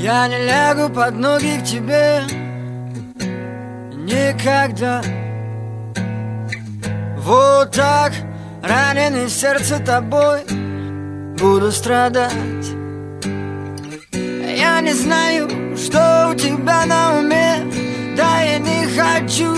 Я не лягу под ноги к тебе никогда. Вот так, раненый в сердце тобой, буду страдать. Я не знаю, что у тебя на уме, да я не хочу.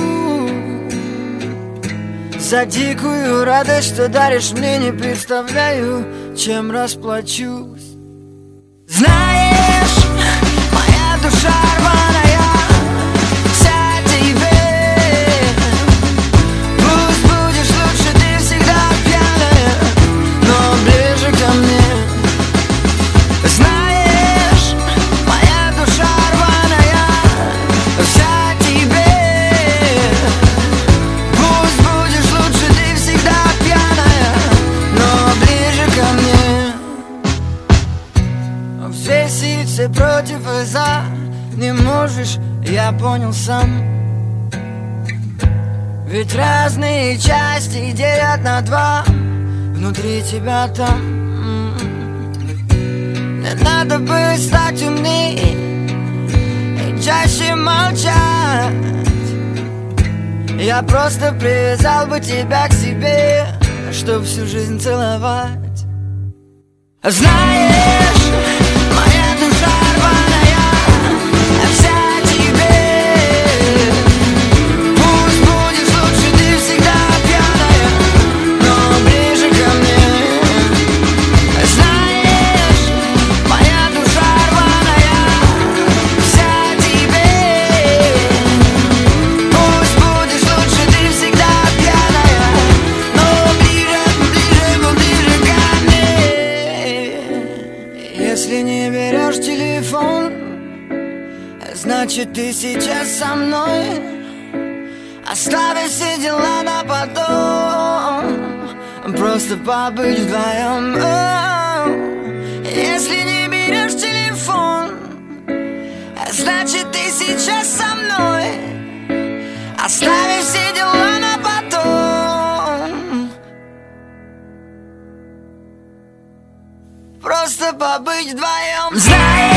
За дикую радость, что даришь мне, не представляю, чем расплачусь. Знаешь, моя душа рваная вся тебе. Пусть будешь лучше, ты всегда пьяная, но ближе ко мне. Знаешь, моя душа рваная вся тебе. Пусть будешь лучше, ты всегда пьяная, но ближе ко мне. Взвесить все против и за не можешь, я понял сам. Ведь разные части делят на два, внутри тебя там. Не надо бы стать умней и чаще молчать. Я просто привязал бы тебя к себе, чтоб всю жизнь целовать. Знаешь, моя душа рваная вся тебе. Пусть будешь лучше, ты всегда пьяная, но ближе ко мне. Знаешь, моя душа рваная вся тебе. Пусть будешь лучше, ты всегда пьяная, но ближе ко мне. Если не берешь телефон, значит ты сейчас со мной. Оставь все дела на потом, просто побыть вдвоем. Если не берешь телефон, значит ты сейчас со мной. Оставь все дела на потом, просто побыть вдвоем. Знаешь,